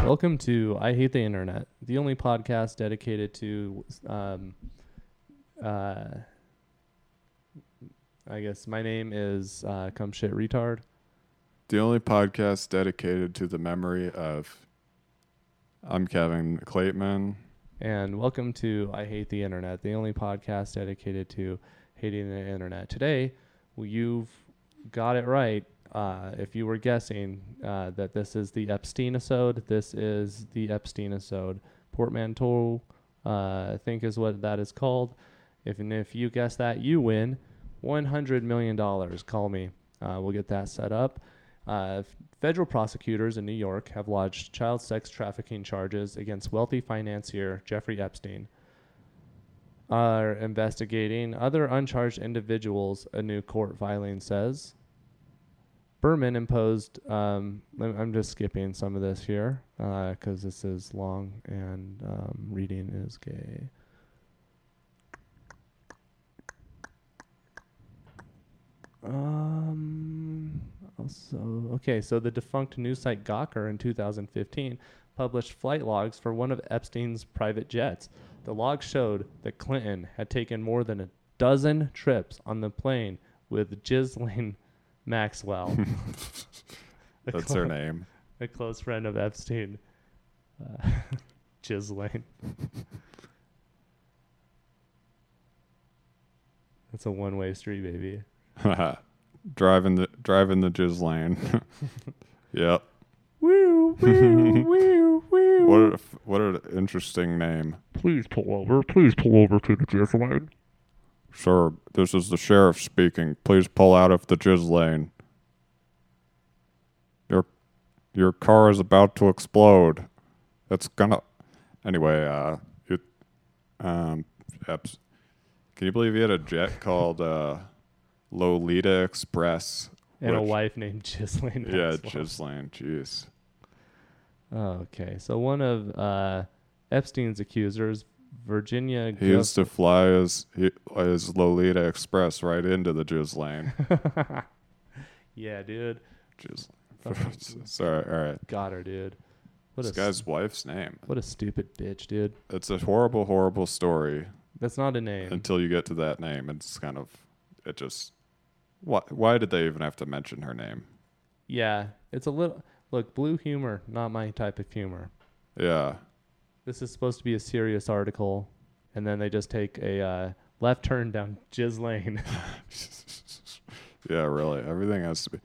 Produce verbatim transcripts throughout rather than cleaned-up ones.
Welcome to I Hate the Internet, the only podcast dedicated to, um, uh, I guess my name is uh, Come Shit Retard. The only podcast dedicated to the memory of. I'm Kevin Clateman. And welcome to I Hate the Internet, the only podcast dedicated to hating the internet. Today, well, you've got it right. Uh, if you were guessing uh, that this is the Epstein-isode, this is the Epstein-isode. Portmanteau, uh, I think is what that is called. If and if you guess that, you win one hundred million dollars. Call me. Uh, we'll get that set up. Uh, federal prosecutors in New York have lodged child sex trafficking charges against wealthy financier Jeffrey Epstein. Are investigating other uncharged individuals, a new court filing says. Berman imposed, um, I'm just skipping some of this here because uh, this is long and um, reading is gay. Um, also, okay, so the defunct news site Gawker in two thousand fifteen published flight logs for one of Epstein's private jets. The logs showed that Clinton had taken more than a dozen trips on the plane with Ghislaine Maxwell. That's clo- her name. A close friend of Epstein. Uh, Ghislaine. That's a one-way street, baby. driving the driving the Ghislaine. Yep. Woo, woo, woo, woo. What a, what an interesting name. Please pull over. Please pull over to the Ghislaine. Sir, this is the sheriff speaking. Please pull out of the Ghislaine. Your your car is about to explode. It's gonna. Anyway, uh, you, um, Eps, can you believe he had a jet called uh, Lolita Express And which, a wife named Ghislaine Maxwell. Yeah, Ghislaine. Jeez. Oh, okay, so one of uh, Epstein's accusers, Virginia. He used to fly his his Lolita Express right into the Ghislaine. Yeah, dude. Ghislaine. Sorry, all right. Got her, dude. What this a guy's st- wife's name. What a stupid bitch, dude. It's a horrible, horrible story. That's not a name. Until you get to that name, it's kind of, it just, why, why did they even have to mention her name? Yeah, it's a little, look, blue humor, not my type of humor. Yeah. This is supposed to be a serious article, and then they just take a uh, left turn down Ghislaine. Yeah, really. Everything has to be.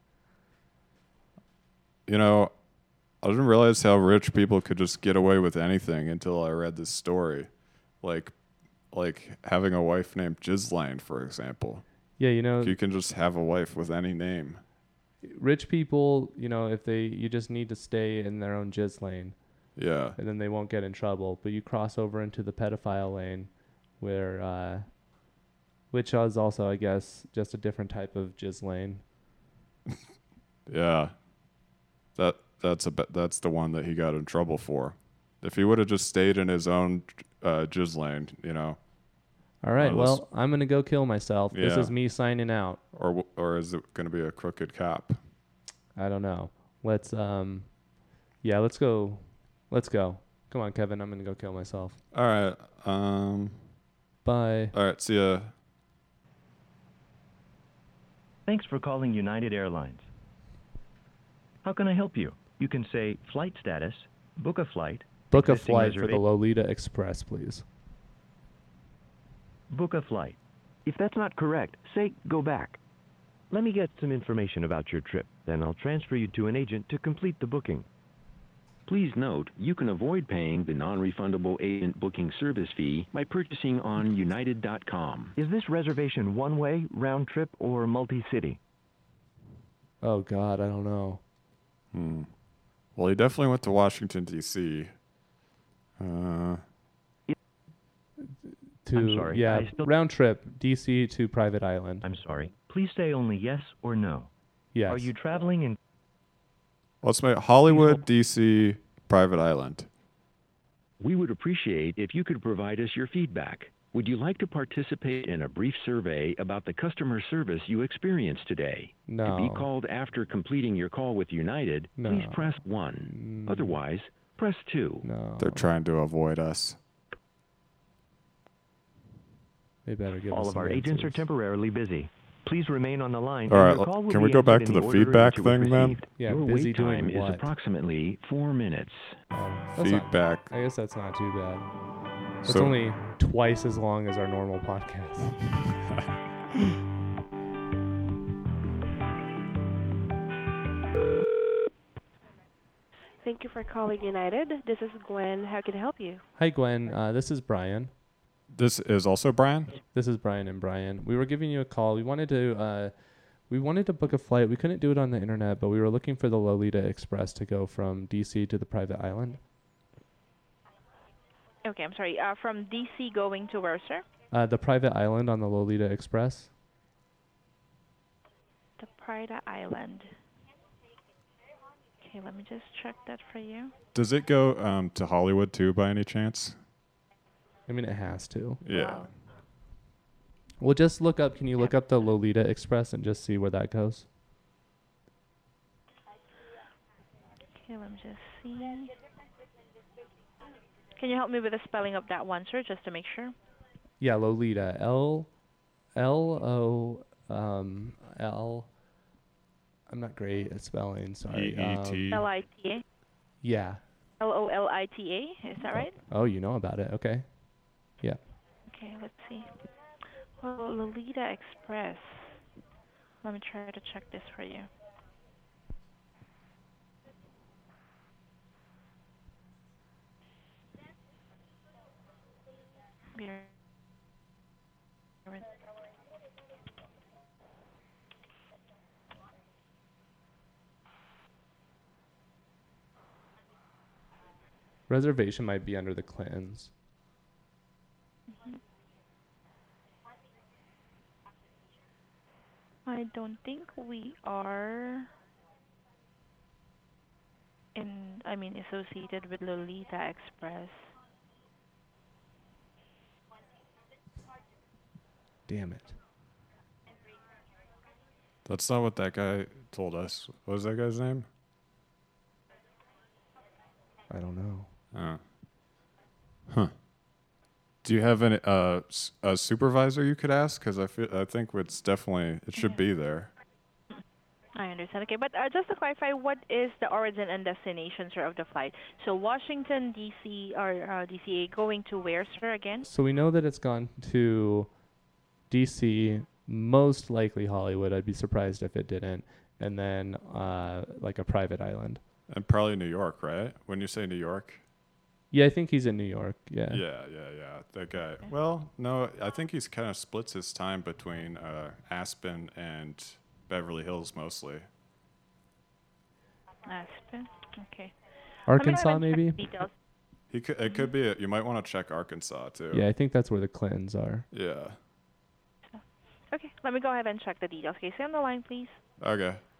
You know, I didn't realize how rich people could just get away with anything until I read this story. Like, like having a wife named Ghislaine, for example. Yeah, you know. You can just have a wife with any name. Rich people, you know, if they, you just need to stay in their own Ghislaine. Yeah. And then they won't get in trouble. But you cross over into the pedophile lane where, uh, which is also, I guess, just a different type of Ghislaine. Yeah. That that's a that's the one that he got in trouble for. If he would have just stayed in his own uh, Ghislaine, you know. All right. Well, I'm gonna go kill myself. Yeah. This is me signing out. Or or is it gonna be a crooked cop? I don't know. Let's um, yeah, let's go. Let's go. Come on, Kevin. I'm gonna go kill myself. All right. Um. Bye. All right. See ya. Thanks for calling United Airlines. How can I help you? You can say flight status, book a flight. Book a existing flight for the reserva- Lolita Express, please. Book a flight. If that's not correct, say go back. Let me get some information about your trip, then I'll transfer you to an agent to complete the booking. Please note, you can avoid paying the non-refundable agent booking service fee by purchasing on United dot com. Is this reservation one-way, round trip, or multi-city? Oh God, I don't know. Hmm. Well, he definitely went to Washington, D C Uh. To, I'm sorry, yeah, I still- round trip, D C to Private Island. I'm sorry. Please say only yes or no. Yes. Are you traveling in... Let's make Hollywood, D C, Private Island. We would appreciate if you could provide us your feedback. Would you like to participate in a brief survey about the customer service you experienced today? No. To be called after completing your call with United, No. please press one. Mm, Otherwise, press two. No. They're trying to avoid us. They better give All us of some our agents are answers. temporarily busy. Please remain on the line. All and right, your call will can be we go back answered to in the order in feedback which it was thing then? received. Yeah, Your busy wait time doing is what? approximately four minutes. Oh, that's not- Feedback. I guess that's not too bad. It's So- only twice as long as our normal podcast. Thank you for calling United. This is Gwen. How can I help you? Hi, Gwen. Uh, this is Brian. This is also Brian? This is Brian and Brian. We were giving you a call. We wanted to uh, we wanted to book a flight. We couldn't do it on the internet, but we were looking for the Lolita Express to go from D C to the private island. Okay, I'm sorry. Uh, from D C going to where, sir? Uh, the private island on the Lolita Express. The Prida Island. Okay, let me just check that for you. Does it go um, to Hollywood too by any chance? I mean, it has to. Yeah. Well, just look up. Can you look up the Lolita Express and just see where that goes? Okay, let me just see. Can you help me with the spelling of that one, sir, just to make sure? Yeah, Lolita. L, L O um L. I'm not great at spelling. Sorry. E E T. L I T A? Yeah. L O L I T A, is that right? Oh, you know about it. Okay. Yeah. Okay, let's see. Well, Lolita Express. Let me try to check this for you. Be right- Reservation might be under the Clintons. I don't think we are in, I mean, associated with Lolita Express. Damn it. That's not what that guy told us. What was that guy's name? I don't know. Oh. Huh. Do you have any uh s- a supervisor you could ask? Because I feel I think it's definitely it should be there. I understand. Okay, but uh, just to clarify, what is the origin and destination, sir, of the flight? So Washington, D C, or uh, D C A going to where, sir, again? So we know that it's gone to D C, most likely Hollywood. I'd be surprised if it didn't. And then uh, like a private island. And probably New York, right? When you say New York. Yeah, I think he's in New York. Yeah. Yeah, yeah, yeah. That guy. Well, no, I think he's kind of splits his time between uh, Aspen and Beverly Hills mostly. Aspen. Okay. Arkansas, Let me go ahead and check maybe? the details. He could. It could be. A, you might want to check Arkansas too. Yeah, I think that's where the Clintons are. Yeah. Okay, let me go ahead and check the details. Okay, stay on the line, please. Okay.